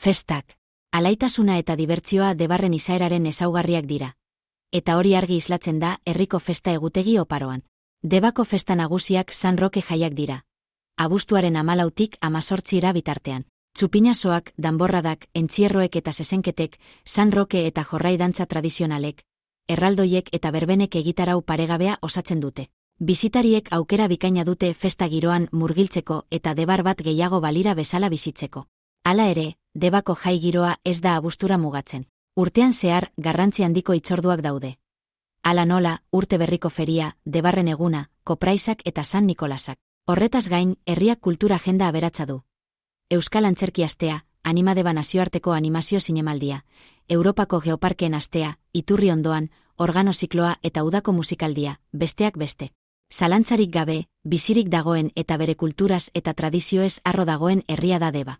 Festak. Alaitasuna eta dibertsioa Debarren izaeraren ezaugarriak dira. Eta hori argi islatzen da herriko festa egutegi oparoan. Debako festa nagusiak San Roke jaiak dira. Abuztuaren 14tik 18 bitartean. Txupinazoak, danborradak, entzierroek eta zezenketek, San Roke eta jorrai dantza tradizionalek, erraldoiek eta berbenek egitarau paregabea osatzen dute. Bisitariek aukera bikaina dute festa giroan murgiltzeko eta Debar bat gehiago balira bezala bizitzeko. Hala ere, Debako jai giroa ez da abuztura mugatzen. Urtean zehar garrantzi handiko hitzorduak daude. Hala nola, urte berriko feria, Debarren eguna, kopraisak eta San Nikolasak. Horretaz gain, herriak kultura agenda aberatsa du. Euskal Antzerki astea, Animadeba nazioarteko animazio zinemaldia, Europako Geoparkeen astea, Iturri ondoan, organo zikloa eta udako musikaldia, besteak beste. Zalantzarik gabe, bizirik dagoen eta bere kulturaz eta tradizioez harro dagoen herria da Deba.